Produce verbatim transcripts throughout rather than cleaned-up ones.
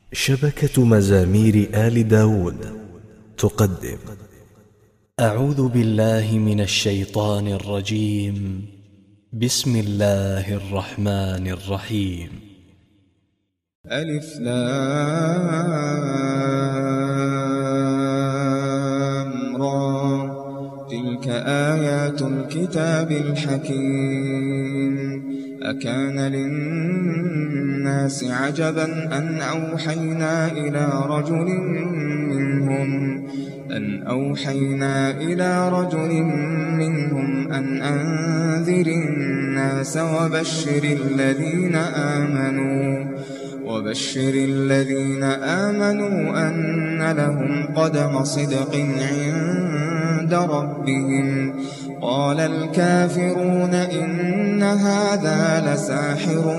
شبكة مزامير آل داود تقدم. أعوذ بالله من الشيطان الرجيم. بسم الله الرحمن الرحيم. ألف لام را، تلك آيات الكتاب الحكيم. أكان للناس عجبا أن أوحينا إلى رجل منهم أن أوحينا إلى رجل منهم أن أنذر الناس وبشر الذين آمنوا وبشر الذين آمنوا أن لهم قدم صدق عند ربهم. قال الكافرون إن هذا لساحر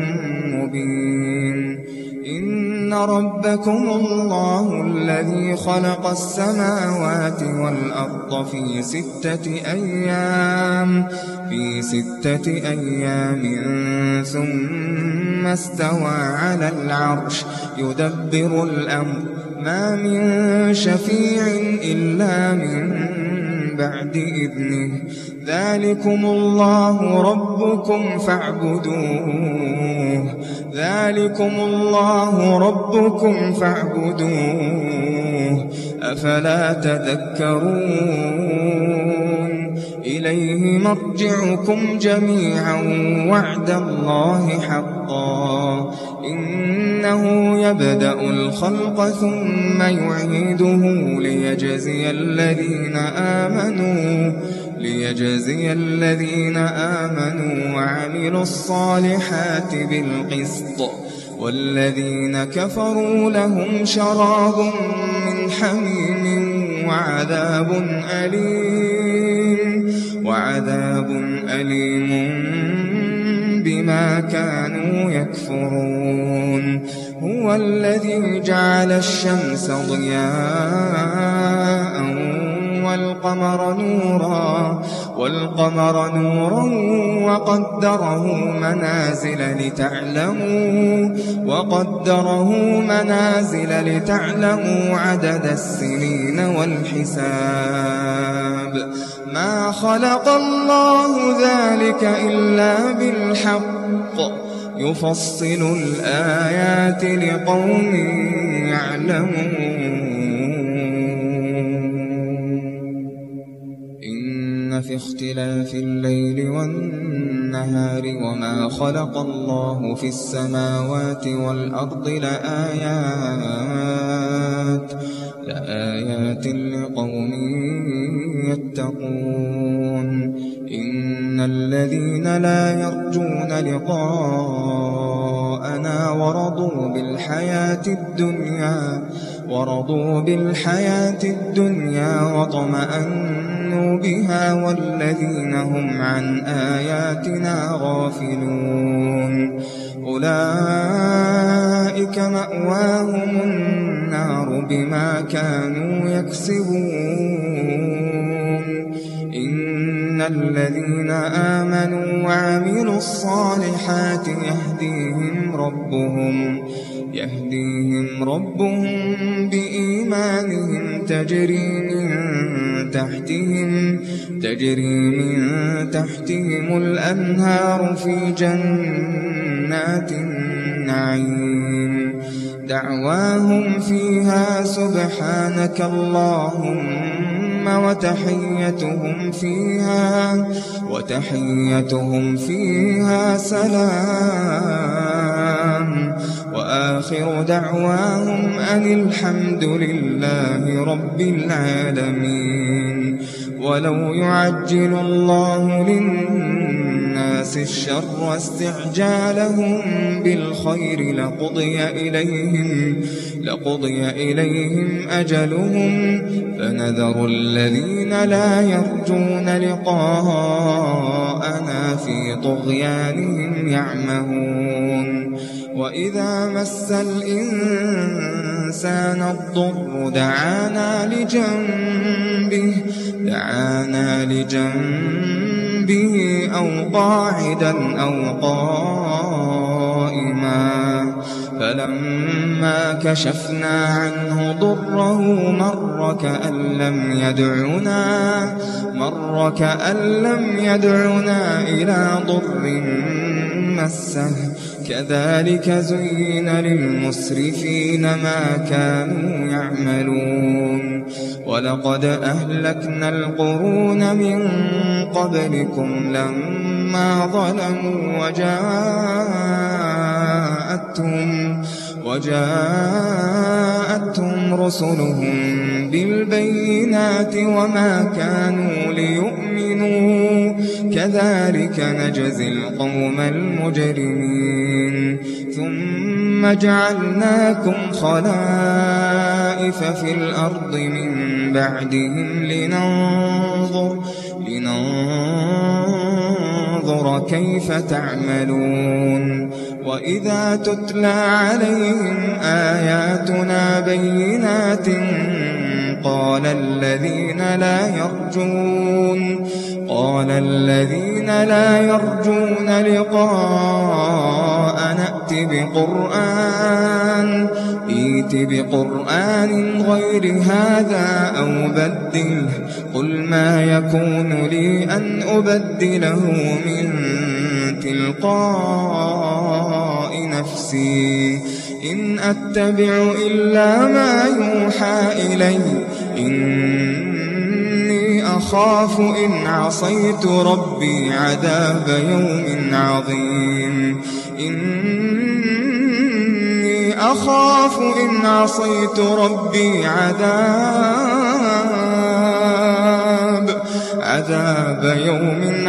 مبين. إن ربكم الله الذي خلق السماوات والأرض في ستة أيام في ستة أيام ثم استوى على العرش يدبر الأمر ما من شفيع إلا من بعد إذنه. ذلكم الله ربكم فاعبدوه ذلكم الله ربكم فاعبدوه أفلا تذكرون. إليه مرجعكم جميعا وعد الله حقا. إنه يبدأ الخلق ثم يعيده ليجزي الذين آمنوا ليجزي الذين آمنوا وعملوا الصالحات بالقسط، والذين كفروا لهم شراب من حميم وعذاب أليم وعذاب أليم بما كانوا يكفرون. هو الذي جعل الشمس ضياء والقمر نورا والقمر نورا وقدره منازل لتعلموا وقدره منازل لتعلموا عدد السنين والحساب. ما خلق الله ذلك إلا بالحق يفصل الآيات لقوم يعلمون. إن في اختلاف الليل والنهار وما خلق الله في السماوات والأرض لآيات لآيات لقوم يتقون. إن الذين لا يرجون لقاءنا ورضوا بالحياة الدنيا ورضوا بالحياة الدنيا واطمأنوا بها والذين هم عن آياتنا غافلون أولئك مأواهم النار بما كانوا يكسبون. إن الذين آمنوا وعملوا الصالحات يهديهم ربهم يهديهم ربهم بإيمانهم تجري من تحتهم تجري من تحتهم الأنهار في جنات النعيم. دعواهم فيها سبحانك اللهم وتحيتهم فيها وتحيتهم فيها سلام. وآخر دعواهم أن الحمد لله رب العالمين. ولو يعجل الله للناس الشر استعجالهم بالخير لقضي إليهم لقضي إليهم أجلهم فنذر الذين لا يرجون لقاءنا في طغيانهم يعمهون. وإذا مس الإنسان الضر دعانا لجنبه دعانا لجنبه أو قاعدا أو قائما فلما كشفنا عنه ضره مر كأن لم يدعنا مر كأن لم يدعنا إلى ضر مسه كذلك زين للمسرفين ما كانوا يعملون ولقد أهلكنا القرون من قبلكم لما ظلموا وجاءتهم وجاءتهم رسلهم بالبينات وما كانوا ليؤمنوا كذلك نجزي القوم المجرمين ثم جعلناكم خلائف في الأرض من بعدهم لننظر لننظر كيف تعملون وإذا تتلى عليهم آياتنا بينات قال الذين لا يرجون قال الذين لا يرجون لقاء نأت بقرآن ائت بقرآن غير هذا أو بدله قل ما يكون لي أن أبدله من تلقاء نفسي إن أتبع إلا ما يوحى إلي إني أخاف إن عصيت ربي عذاب يوم عظيم إني أخاف إن عصيت ربي عذاب عذاب يوم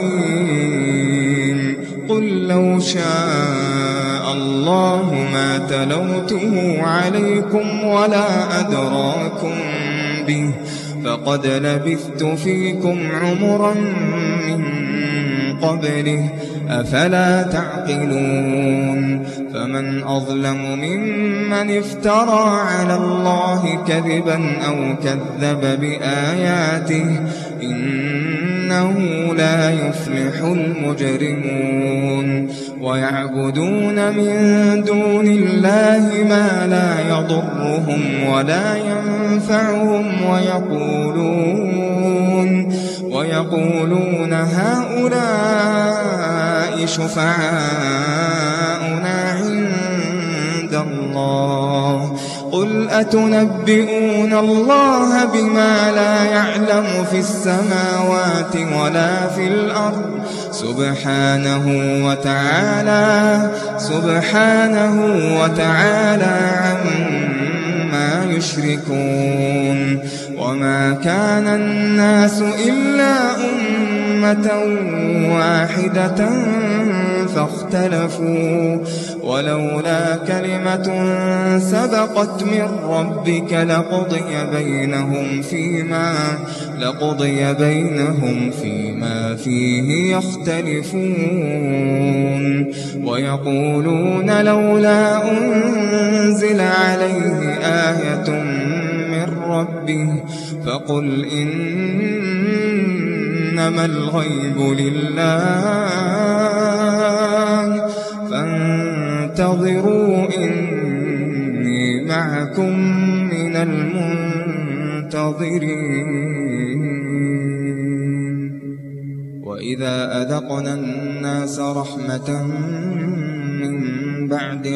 عظيم قل لو شاء الله ما تلوته عليكم ولا أدراكم به فقد لبثت فيكم عمرا من قبله أفلا تعقلون فمن أظلم ممن افترى على الله كذبا أو كذب بآياته إنه لا يفلح المجرمون ويعبدون من دون الله ما لا يضرهم ولا ينفعهم ويقولون ويقولون هؤلاء شفعاؤنا عند الله قل أتنبئون الله بما لا يعلم في السماوات ولا في الأرض سبحانه وتعالى سبحانه وتعالى عما يشركون وما كان الناس إلا أمة واحدة فاختلفوا ولولا كلمة سبقت من ربك لقضي بينهم فيما لقضي بينهم فيما فيه يختلفون ويقولون لولا أنزل عليه آية من ربه فقل إنما الغيب لله فانتظروا إني معكم من المنتظرين وإذا أذقنا الناس رحمة من بعد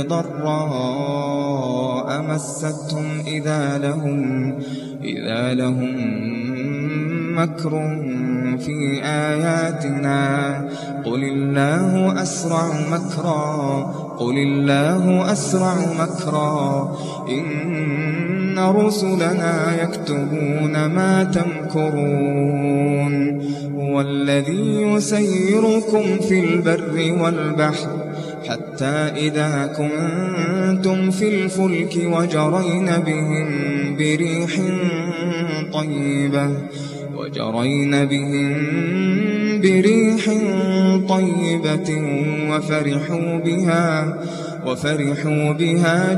ضراء مستهم إذا لهم إذا لهم مكر في آياتنا قل الله أسرع مكرا قل الله أسرع مكرا إن رسلنا يكتبون ما تمكرون هو الذي يسيركم في البر والبحر حتى إذا كنتم في الفلك وجرين بهم بريح طيبة وجرين بهم بريح طيبة وفرحوا بها وفرحوا بها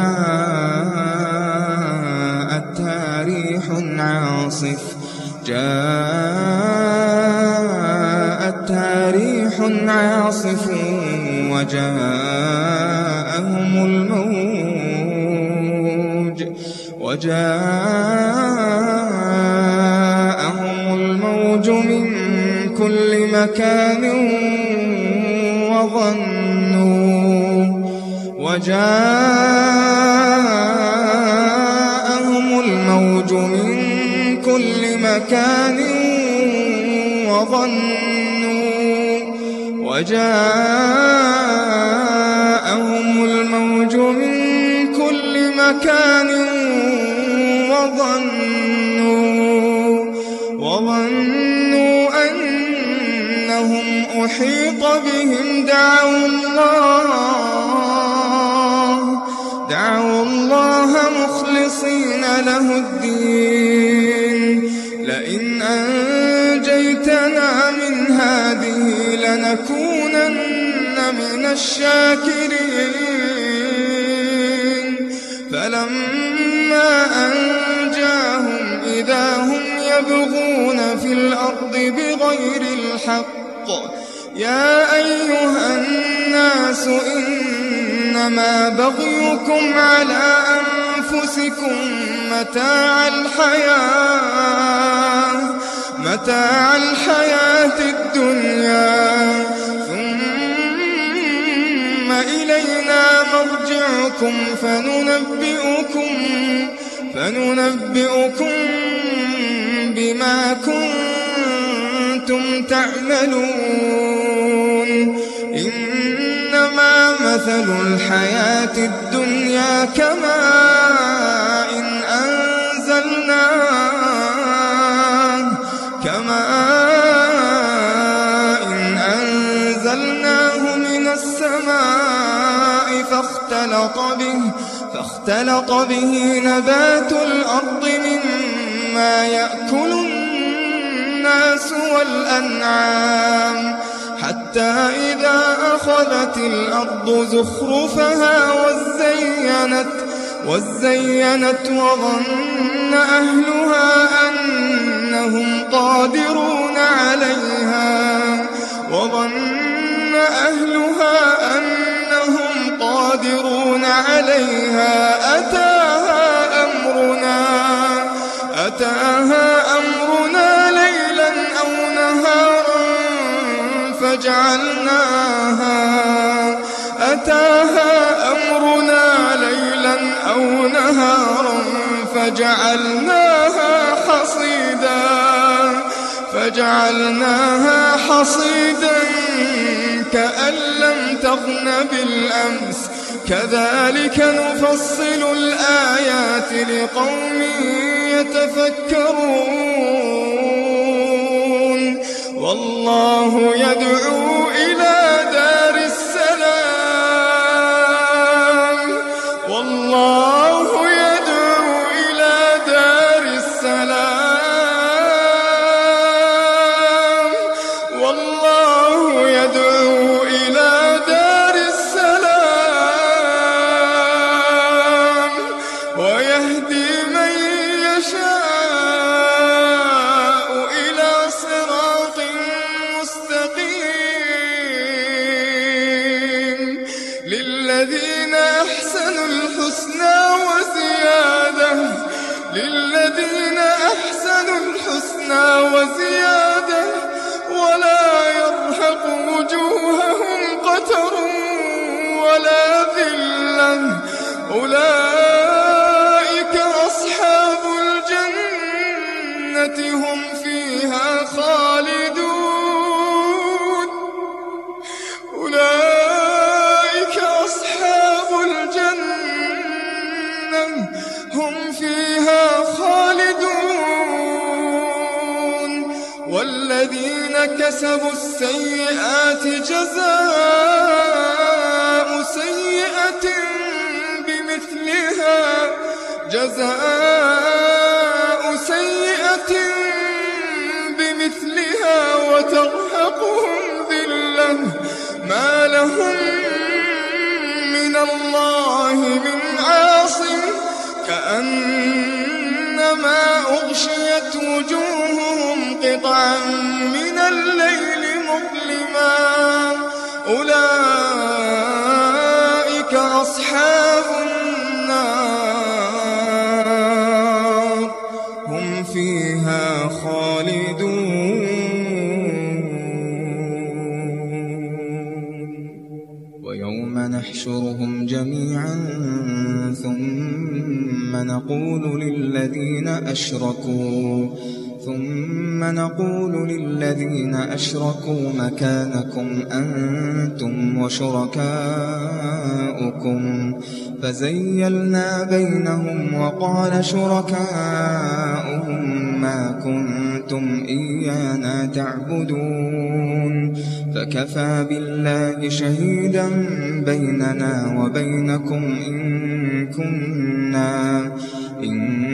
جاءتها ريح عاصف جاءتها ريح عاصف وجاءهم وجاءهم الموج وجاءهم الموج من كل مكان وظنوا وجاءهم الموج من كل مكان وظنوا وجاءهم الموج من كل مكان وظنوا وظنوا أنهم أحيط بهم دعوا الله دعوا الله مخلصين له الدين لئن أنجيتنا من هذه لنكونن من الشاكرين فلما أنجاهم إذا هم يبغون في الأرض بغير الحق يا أيها الناس إنما بغيكم على أنفسكم متاع الحياة متاع الحياة الدنيا ثم إلينا مرجعكم فننبئكم فننبئكم بما كنتم تعملون إنما مثل الحياة الدنيا كماء إن أنزلناه كماء إن أنزلناه من السماء فاختلط به فاختلط به نبات الأرض مما يأكل الناس والأنعام حتى إذا أخذت الأرض زخرفها وزينت وزينت وظن أهلها أنهم قادرون عليها وظن أهلها أنهم قادرون عليها أتاها أمرنا أتاها أمرنا ليلا أو نهارا فجعلناها أتاها أمرنا ليلا أو نهارا فجعلناها حصيدا فجعلناها حصيدا كأن لم تغن بالأمس كذلك نفصل الآيات لقوم يتفكرون والله يدعو إلى دار السلام والله يدعو إلى دار السلام والله يدعو إلى دار السلام ويهدي من يشاء إلى صراط مستقيم للذين أحسنوا الحسنى وزيادة للذين أحسنوا الحسنى وزيادة ولا يرهق وجوههم قتر ولا ذلة أولئك أصحاب الجنة هم فيها خالدون أولئك أصحاب الجنة هم فيها خالدون والذين كسبوا السيئات جزاء سيئة بمثلها جزاء سيئة بمثلها وترهقهم ذلة ما لهم من الله من عاصم كأنما أغشيت وجوههم قطعا من الليل مظلما أولئك أصحاب نقول للذين أشركوا ثم نقول للذين أشركوا مكانكم أنتم وشركاؤكم فزيلنا بينهم وقال شركاؤهم ما كنتم إيانا تعبدون فكفى بالله شهيدا بيننا وبينكم إن كنا إن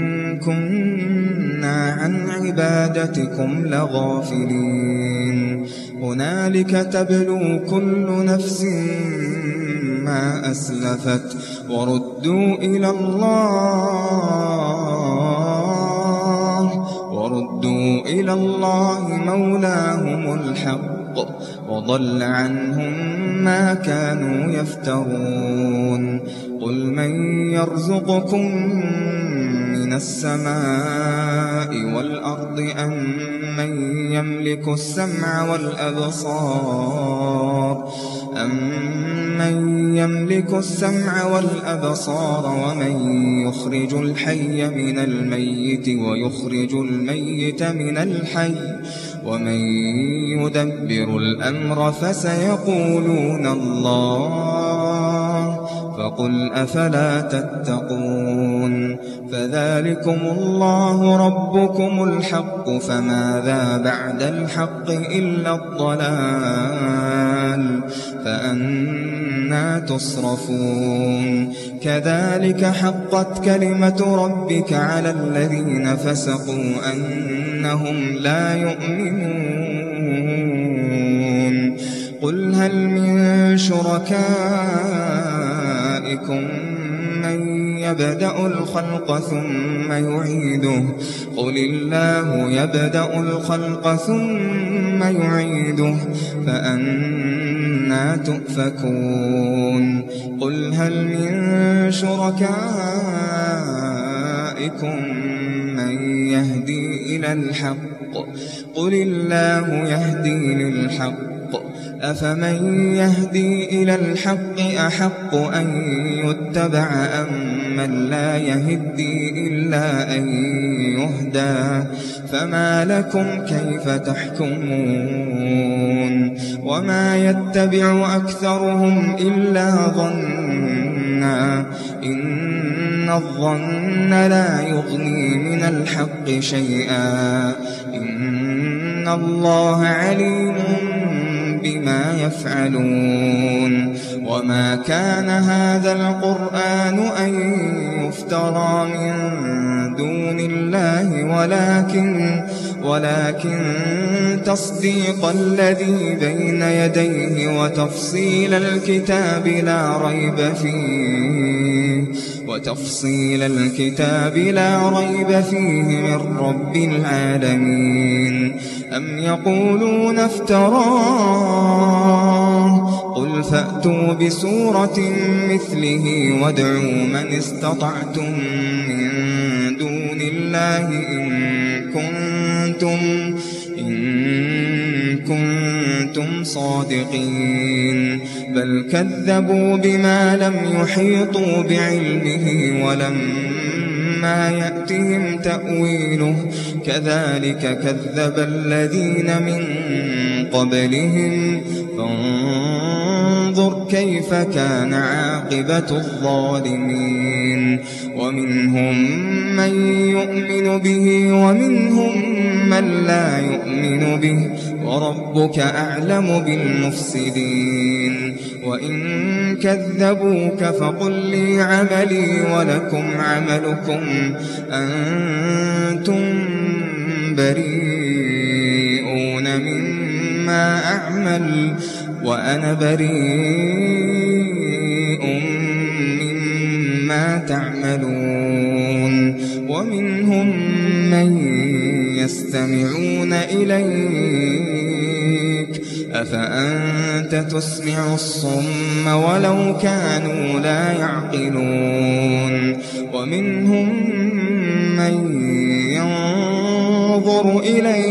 كنا عن عبادتكم لغافلين هنالك تبلو كل نفس ما أسلفت وردوا إلى الله وردوا إلى الله مولاهم الحق وضل عنهم ما كانوا يفترون قل من يرزقكم من السماء والأرض أم من يملك السمع والأبصار أمن يملك السمع والأبصار ومن يخرج الحي من الميت ويخرج الميت من الحي ومن يدبر الأمر فسيقولون الله فقل أفلا تتقون فذلكم الله ربكم الحق فماذا بعد الحق إلا الضلال فأنى تصرفون كذلك حقت كلمة ربك على الذين فسقوا أنهم لا يؤمنون قل هل من شركائكم من يبدأ الخلق ثم يعيده قل الله يبدأ الخلق ثم يعيده فأنى تؤفكون قل هل من شركائكم من يهدي إلى الحق قل الله يهدي للحق أفمن يهدي إلى الحق أحق أن يتبع أم من لا يهدي إلا أن يهدى فما لكم كيف تحكمون وما يتبع أكثرهم إلا ظنا إن الظن لا يغني من الحق شيئا إن الله عليم بما يفعلون وما كان هذا القرآن أن يفترى من دون الله ولكن ولكن تصديق الذي بين يديه وتفصيل الكتاب لا ريب فيه وتفصيل الكتاب لا ريب فيه من رب العالمين أم يقولون افتراه قل فأتوا بسورة مثله وادعوا من استطعتم من دون الله إن كنتم إن كنتم صادقين بل كذبوا بما لم يحيطوا بعلمه ولما يأتهم تأويله كذلك كذب الذين من قبلهم فانظر كيف كان عاقبة الظالمين ومنهم من يؤمن به ومنهم من لا يؤمن به وربك أعلم بالمفسدين وإن كذبوك فقل لي عملي ولكم عملكم أنتم بريئون مما أعمل وأنا بريء مما تعملون ومنهم من يستمعون إليك أفأنت تسمع الصم ولو كانوا لا يعقلون ومنهم من ينظر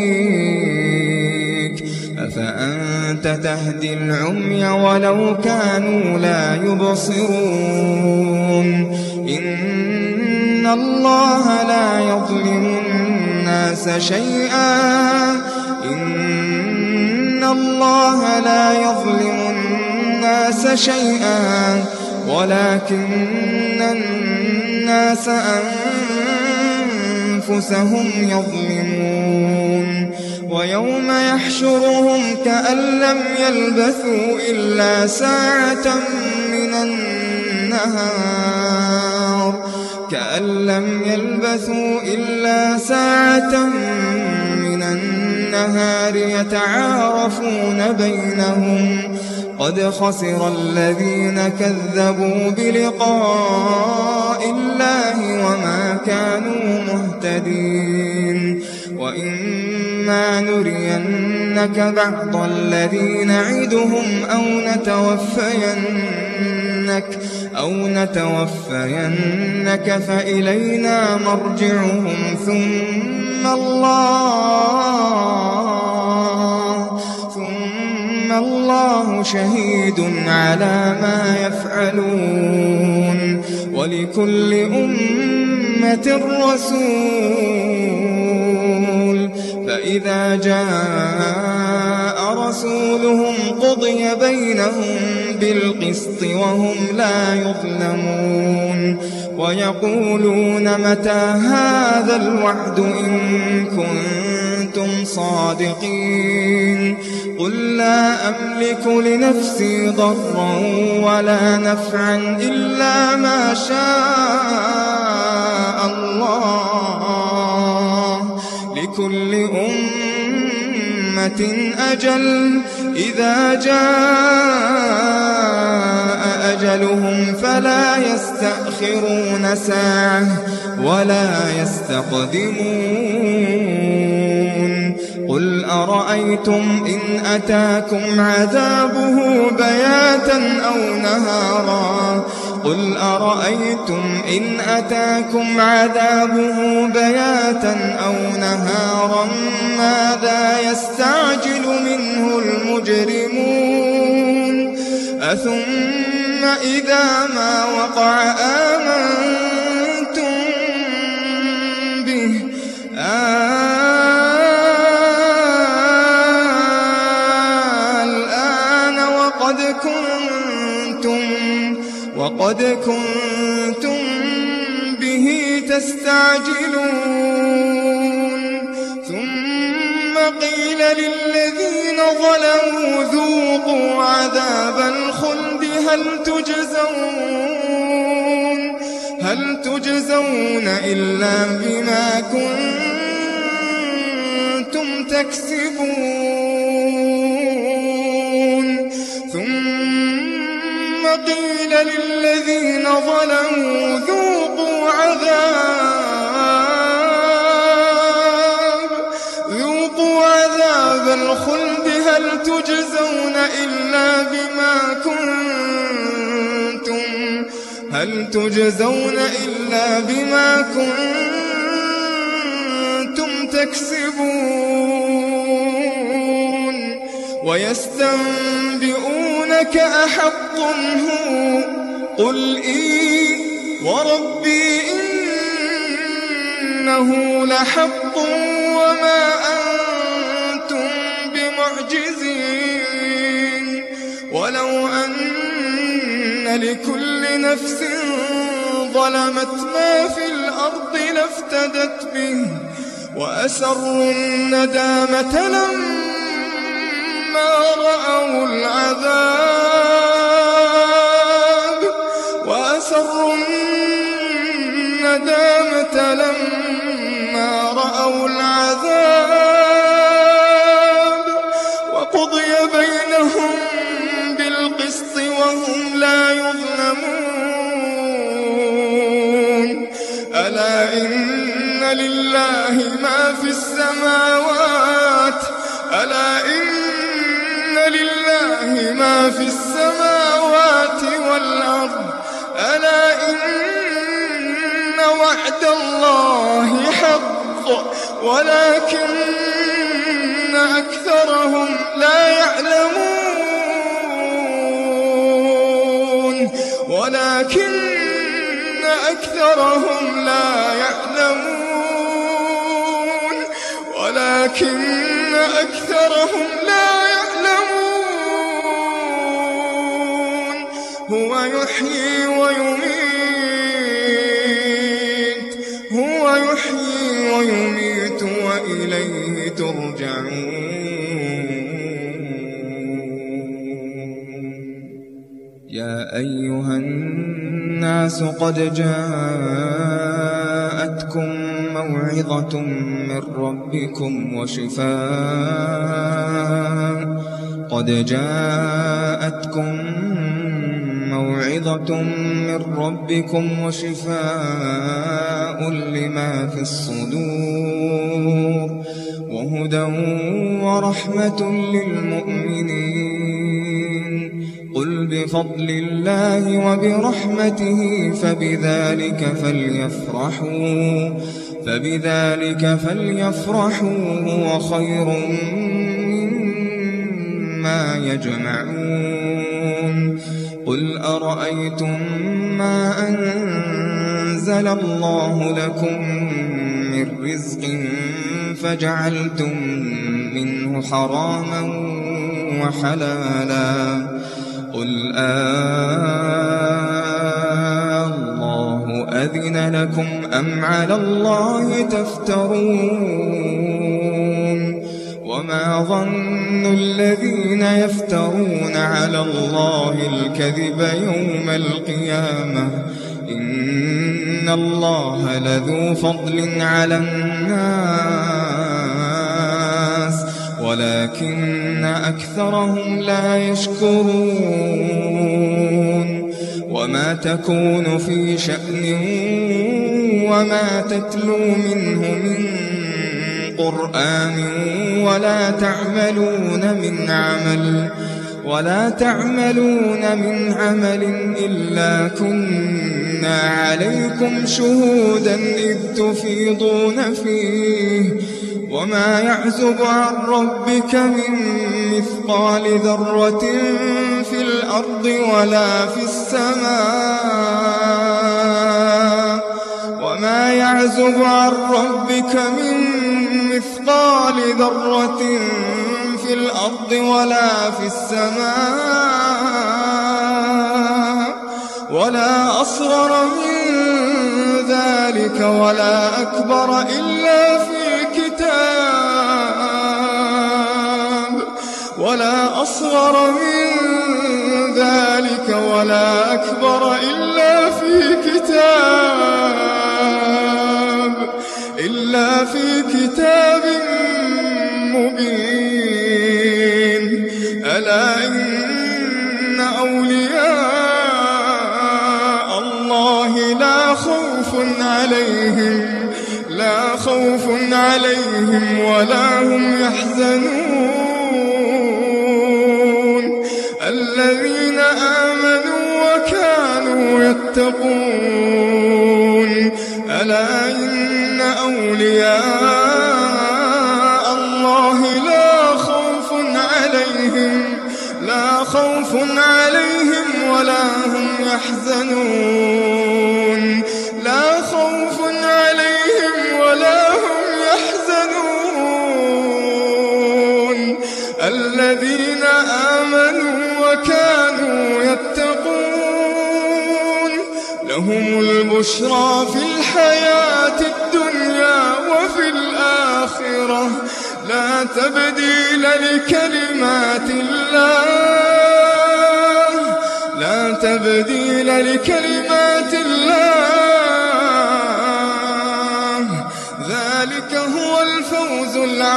إليك أفأنت تهدي العمي ولو كانوا لا يبصرون إن الله لا يظلم الناس شيئا إن الله لا يظلم الناس شيئا ولكن الناس أنفسهم يظلمون ويوم يحشرهم كأن لم يلبثوا إلا ساعة من النهار كأن لم يلبثوا إلا ساعة من النهار يتعارفون بينهم قد خسر الذين كذبوا بلقاء الله وما كانوا مهتدين وإما نرينك بعض الذي نعدهم أو نتوفينك أو نتوفينك فإلينا مرجعهم ثم الله ثم الله شهيد على ما يفعلون ولكل أمة رسول فإذا جاء رسولهم قضي بينهم بالقسط وهم لا يظلمون ويقولون متى هذا الوعد إن كنتم صادقين قل لا أملك لنفسي ضرا ولا نفعا إلا ما شاء الله لكل أمة أجل إذا جاء أجلهم فلا يستأخرون ساعة ولا يستقدمون قل أرأيتم إن أتاكم عذابه بياتا أو نهارا قل أرأيتم إن أتاكم عذابه بياتا أو نهارا ماذا يستعجل منه المجرمون أثم إذا ما وقع آمنتم به الآن وقد كنتم وقد كنتم به تستعجلون ثم قيل للذين ظلموا ذوقوا عذاب الخلد هل تجزون هل تجزون إلا بما كنتم تكسبون ثم قيل للذين ظلموا ذوقوا عذاب ذوقوا عذاب الخلد هل تجزون إلا بما كنتم هل تجزون إلا بما كنتم تكسبون ويستنبئونك أحق هو قل إي وربي إنه لحق وما أنتم بمعجزين ولو أن لكل نفس ظلمت ما في الأرض لافتدت به وأسروا الندامة لما رأوا العذاب وأسروا الندامة لما رأوا العذاب وقضي بينهم بالقسط وهم لا يظلمون ألا إن لله ما في السماوات ألا إن لله ما في السماوات والأرض ألا إن وعد الله حق ولكن أكثرهم لا يعلمون ولكن أكثرهم لا يعلمون ولكن أكثرهم لا يعلمون هو يحيي ويميت هو يحيي ويميت وإليه ترجعون يا أيها الناس قد جاءتكم موعظة من ربكم وشفاء قد جاءتكم موعظة من ربكم وشفاء لما في الصدور وهدى ورحمة للمؤمنين قل بفضل الله وبرحمته فبذلك فليفرحوا فبذلك فليفرحوا هو خير مما يجمعون قل أرأيتم ما أنزل الله لكم من رزق فجعلتم منه حراما وحلالا قل آه الله أذن لكم أم على الله تفترون وما ظن الذين يفترون على الله الكذب يوم القيامة إن الله لذو فضل على الناس ولكن أكثرهم لا يشكرون وما تكون في شأن وما تتلو منه من قرآن ولا تعملون من عمل ولا تعملون من عمل إلا كنا عليكم شهودا إذ تفيضون فيه وما يعزب عن ربك من مثقال ذرة في الأرض ولا في السماء وما يعزب عن ربك من مثقال ذرة في الأرض ولا في السماء ولا أصغر من ذلك ولا أكبر إلا في كتاب ولا أصغر من ذلك ولا أكبر إلا في كتاب إلا في كتاب مبين ألا إن أولياء الله لا خوف عليهم لا خوف عليهم ولا هم يحزنون الذين آمنوا وكانوا يتقون ألا إن أولياء الله لا خوف عليهم لا خوف عليهم ولا هم يحزنون لا خوف عليهم ولا هم يحزنون الذين آمنوا وكانوا يتقون لهم البشرى في الحياة الدنيا وفي الآخرة لا تبديل لكلمات الله لا تبديل لكلمات الله ذلك هو الفوز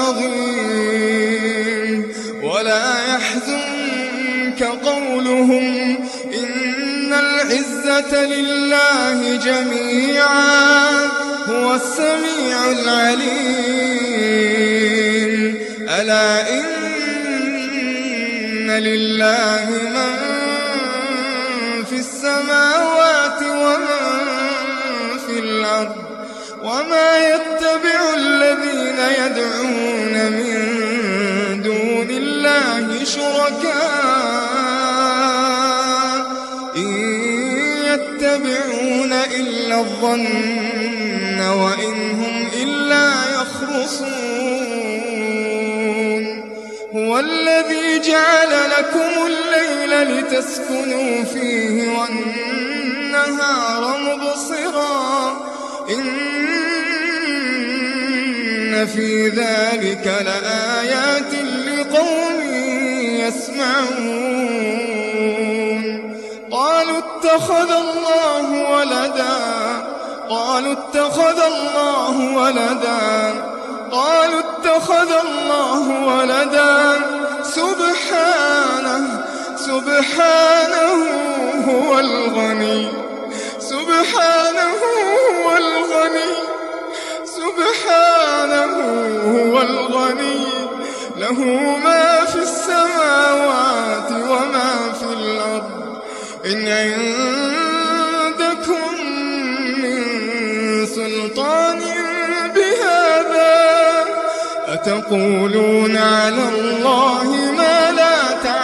العظيم ولا يحزنك قولهم إن العزة لله جميعا هو السميع العليم ألا إن لله من في السماوات ومن في الأرض وما يتبع الذين يدعون من دون الله شركاء إن يتبعون إلا إلا الظن وإن هم إلا يخرصون هو الذي جعل لكم الليل لتسكنوا فيه والنهار مبصرا إن في ذلك لآيات لقوم يسمعون قالوا اتخذ الله ولدا قالوا اتخذ الله ولدا قالوا اتخذ الله ولدا سبحانه سبحانه هو الغني سبحانه هو الغني سبحانه هو الغني له ما في السماوات وما في الأرض إن عندكم من سلطان بهذا أتقولون على الله ما لا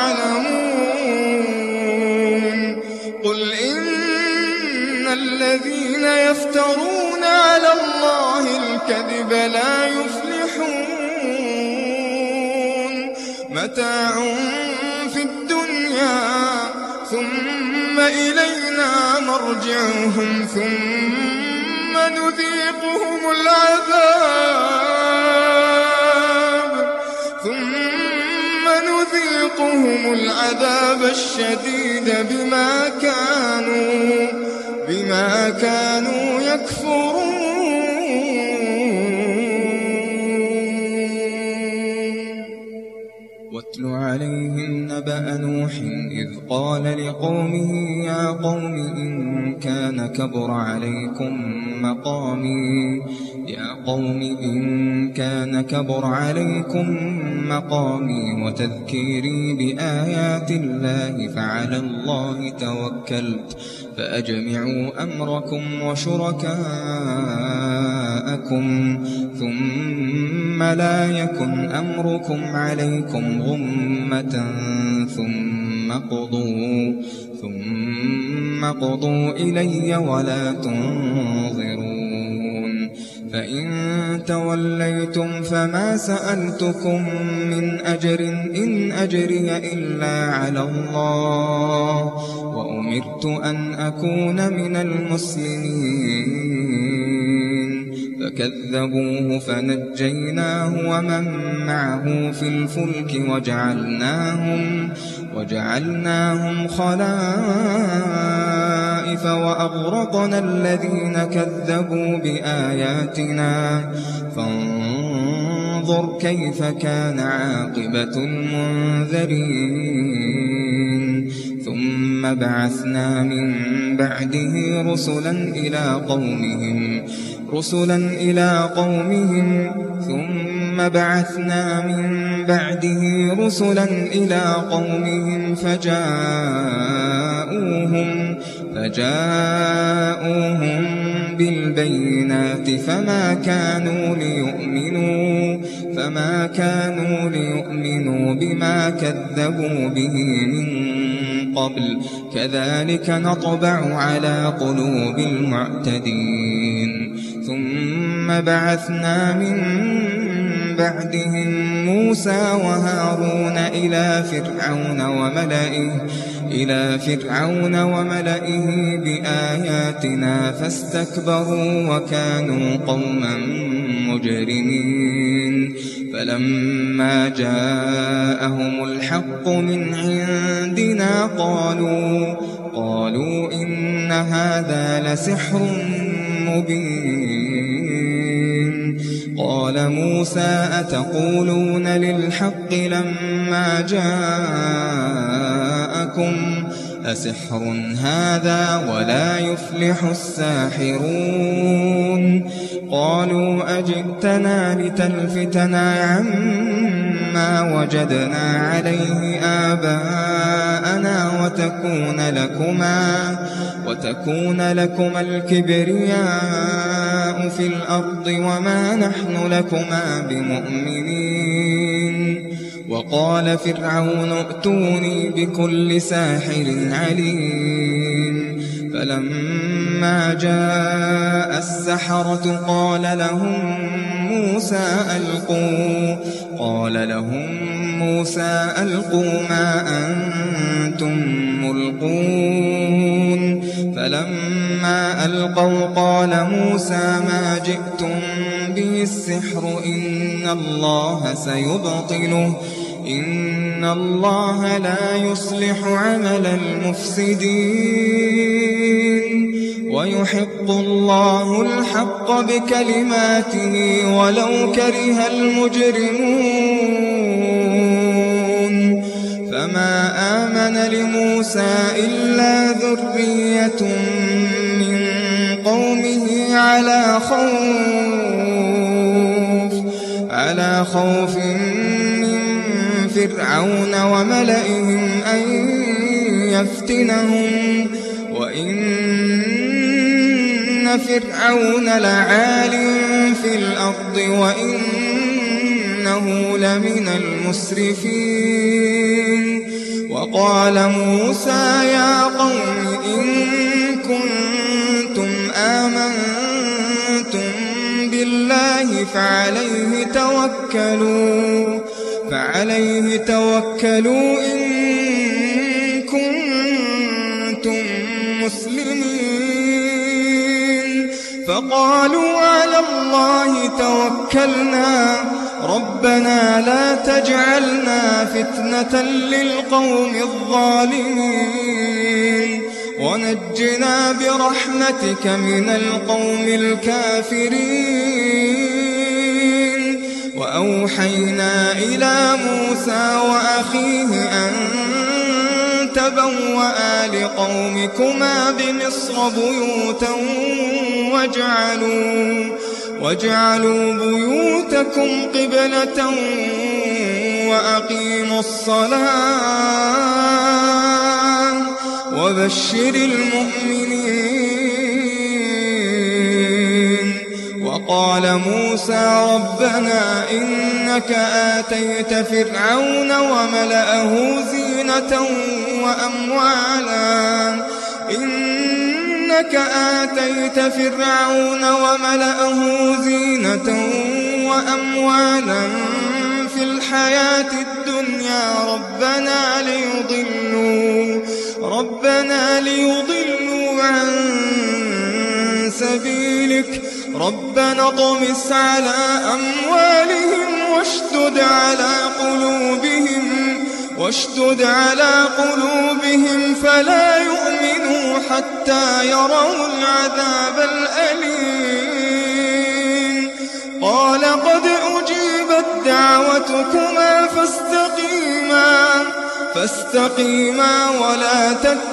تعلمون قل إن الذين يفترون على الله الكذب لا يفلحون متاع في الدنيا ثم إلينا مرجعهم ثم نذيقهم العذاب ثم نذيقهم العذاب الشديد بما كانوا بما كانوا يكفرون واتل عليهم نبأ نوح إذ قال لقومه يا قوم إن كان كبر عليكم مقامي يا قوم إن كان كبر عليكم مقامي وتذكيري بآيات الله فعلى الله توكلت فأجمعوا أمركم وشركاءكم ثم لا يكن أمركم عليكم غمة ثم قضوا ثم قضوا إلي ولا تنظرون فإن توليتم فما سألتكم من أجر إن أجري إلا على الله وأمرت أن أكون من المسلمين فكذبوه فنجيناه ومن معه في الفلك وجعلناهم وجعلناهم خلائف وأغرقنا الذين كذبوا بآياتنا فانظر كيف كان عاقبة المنذرين ثم بعثنا من بعده رسلا إلى قومهم رسلا إلى قومهم ثم بعثنا من بعده رسلا إلى قومهم فجاءوهم فجاءوهم بالبينات فما كانوا ليؤمنوا فما كانوا ليؤمنوا بما كذبوا به من قبل كذلك نطبع على قلوب المعتدين ثم بعثنا من بعدهم موسى وهارون إلى فرعون وملئه إلى فرعون وملئه بآياتنا فاستكبروا وكانوا قوما مجرمين فلما جاءهم الحق من عندنا قالوا قالوا إن هذا لسحر مبين قال موسى أتقولون للحق لما جاءكم أسحر هذا ولا يفلح الساحرون قالوا أجئتنا لتلفتنا عما وجدنا عليه آباءنا وتكون لكما وتكون لكما الكبرياء في الأرض وما نحن لكما بمؤمنين وقال فرعون ائتوني بكل ساحر عليم فلما فلما جاء السحرة قال لهم موسى ألقوا قال لهم موسى ألقوا ما أنتم ملقون فلما ألقوا قال موسى ما جئتم به السحر إن الله سيبطله إن الله لا يصلح عمل المفسدين ويحق الله الحق بكلماته ولو كره المجرمون فما آمن لموسى إلا ذرية من قومه على خوف على خوف من فرعون وملئهم أن يفتنهم وإن فرعون لعال في الأرض وإنه لمن المسرفين وقال موسى يا قوم إن كنتم آمنتم بالله فعليه توكلوا فعليه توكلوا إن كنتم مسلمين فقالوا على الله توكلنا ربنا لا تجعلنا فتنة للقوم الظالمين ونجنا برحمتك من القوم الكافرين وأوحينا إلى موسى وأخيه أن تبوأ لقومكما بمصر بيوتا واجعلوا, واجعلوا بيوتكم قبلة وأقيموا الصلاة وبشر المؤمنين وقال موسى ربنا إنك آتيت فرعون وملأه زينة وأموالا إنك آتيت فرعون وملأه زينة وأموالا في الحياة الدنيا ربنا ليضلوا ربنا ليضلوا عن سبيلك ربنا اطمس على أموالهم واشدد على قلوبهم واشدد على قلوبهم فلا يؤمنوا حتى يروا العذاب الأليم قال قد أجيبت دعوتكما فاستقيما فاستقيما ولا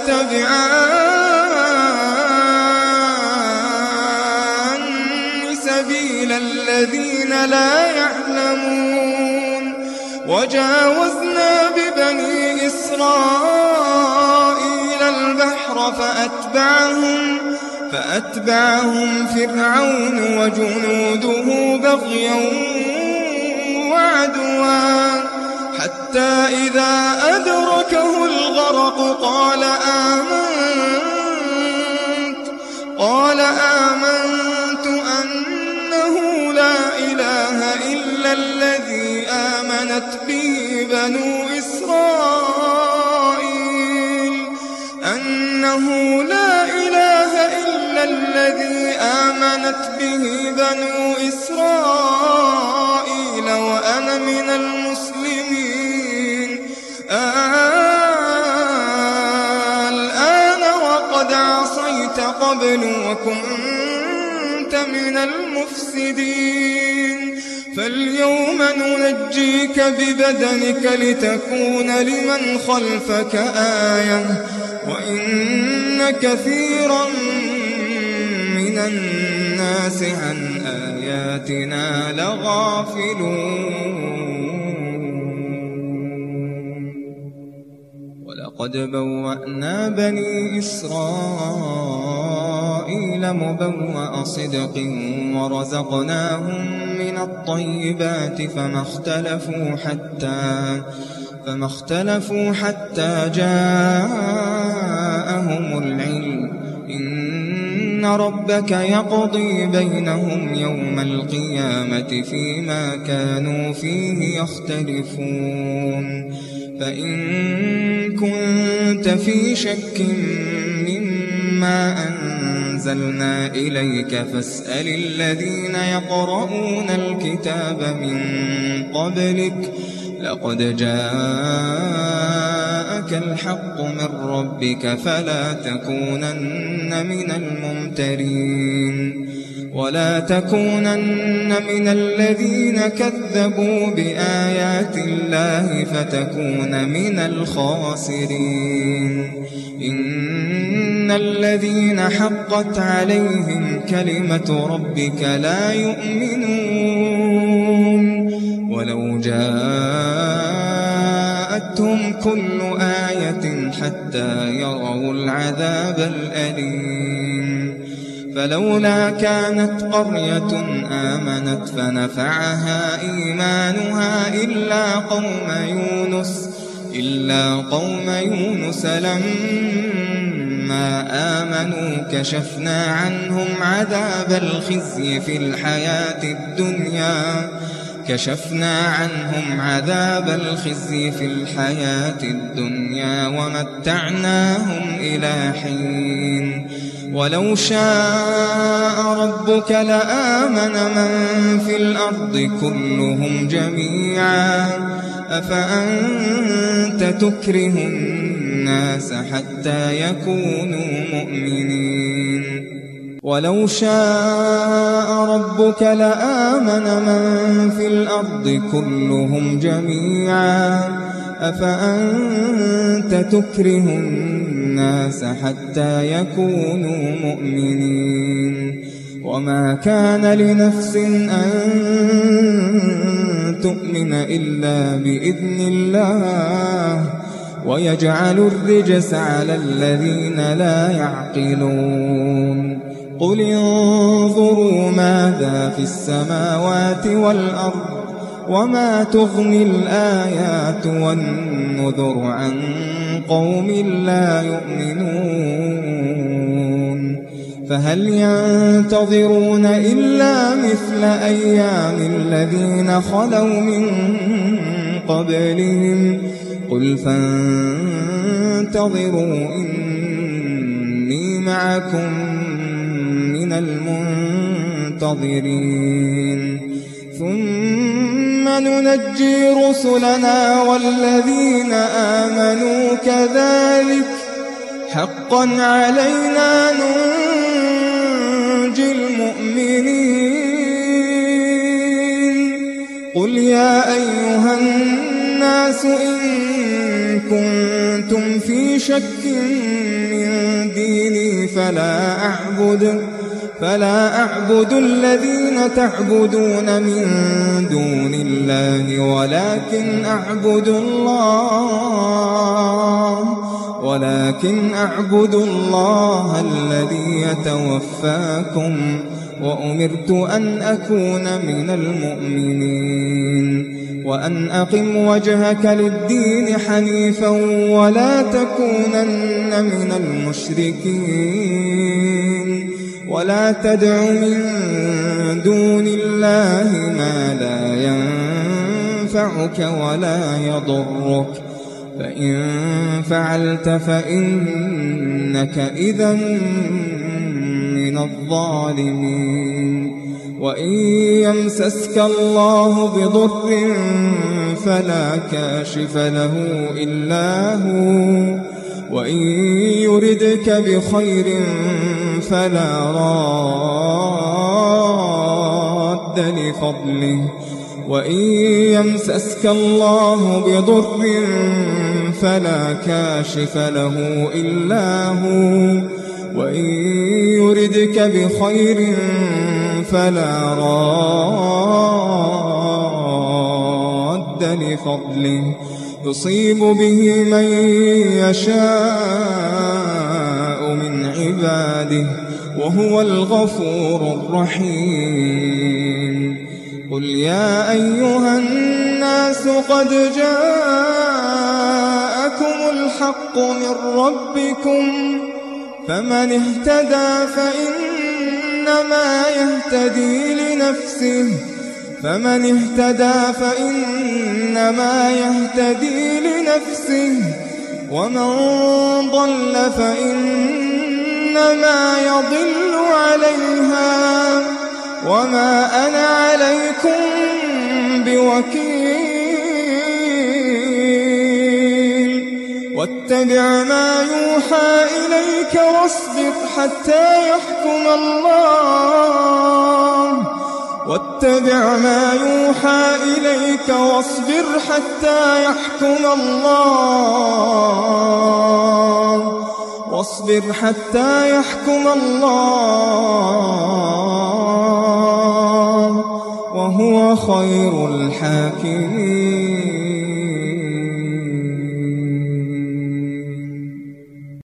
تتبعان سبيل الذين لا يعلمون وجاوزنا ببني إسرائيل البحر فأتبعهم فأتبعهم فرعون وجنوده بغيا وعدوا حتى إذا أدركه الغرق قال آمنت قال آمنت أنه لا إله إلا الذي آمنت به بنو إسرائيل أنه لا إله إلا الذي آمنت به بنو إسرائيل وأنا من المسلمين الآن وقد عصيت قبل وكنت من المفسدين فاليوم ننجيك ببدنك لتكون لمن خلفك آية وإن كثيرا من الناس عن آياتنا لغافلون ولقد بوأنا بني إسرائيل مبوأ صدق ورزقناهم من الطيبات فما اختلفوا حتى فما اختلفوا حتى جاءهم العلم إن إن ربك يقضي بينهم يوم القيامة فيما كانوا فيه يختلفون فإن كنت في شك مما أنزلنا إليك فاسأل الذين يقرؤون الكتاب من قبلك لقد جاءك الحق من ربك فلا تكونن من الممترين ولا تكونن من الذين كذبوا بآيات الله فتكون من الخاسرين إن الذين حقت عليهم كلمة ربك لا يؤمنون ولو جاءتهم كل آية حتى يروا العذاب الأليم فلولا كانت قرية آمنت فنفعها إيمانها إلا قوم يونس إلا قوم يونس لما آمنوا كشفنا عنهم عذاب الخزي في الحياة الدنيا كشفنا عنهم عذاب الخزي في الحياة الدنيا ومتعناهم إلى حين ولو شاء ربك لآمن من في الأرض كلهم جميعا أفأنت تكره الناس حتى يكونوا مؤمنين ولو شاء ربك لآمن من في الأرض كلهم جميعا أفأنت تكره الناس حتى يكونوا مؤمنين وما كان لنفس أن تؤمن إلا بإذن الله ويجعل الرجس على الذين لا يعقلون قل انظروا ماذا في السماوات والأرض وما تغني الآيات والنذر عن قوم لا يؤمنون فهل ينتظرون إلا مثل أيام الذين خلوا من قبلهم قل فانتظروا إني معكم من المنتظرين ثم ننجي رسلنا والذين آمنوا كذلك حقا علينا ننجي المؤمنين قل يا أيها الناس إن كنتم في شك من ديني فلا أعبد فلا أعبد الذين تعبدون من دون الله ولكن أعبد الله ولكن أعبد الله الذي يتوفاكم وأمرت أن أكون من المؤمنين وأن أقم وجهك للدين حنيفا ولا تكونن من المشركين ولا تدع من دون الله ما لا ينفعك ولا يضرك فإن فعلت فإنك إذا من الظالمين وإن يمسسك الله بضر فلا كاشف له إلا هو وإن يردك بخير فلا راد لفضله وإن يمسسك الله بضر فلا كاشف له إلا هو وإن يردك بخير فلا راد لفضله يصيب به من يشاء من عباده وهو الغفور الرحيم قل يا أيها الناس قد جاءكم الحق من ربكم فمن اهتدى فإنما يهتدي لنفسه فمن اهتدى فإنما يهتدي لنفسه ومن ضل فإنما يضل عليها وما أنا عليكم بوكيل واتبع ما يوحى إليك واصبر حتى يحكم الله واتبع ما يوحى إليك واصبر حتى يحكم الله واصبر حتى يحكم الله وهو خير الحاكمين.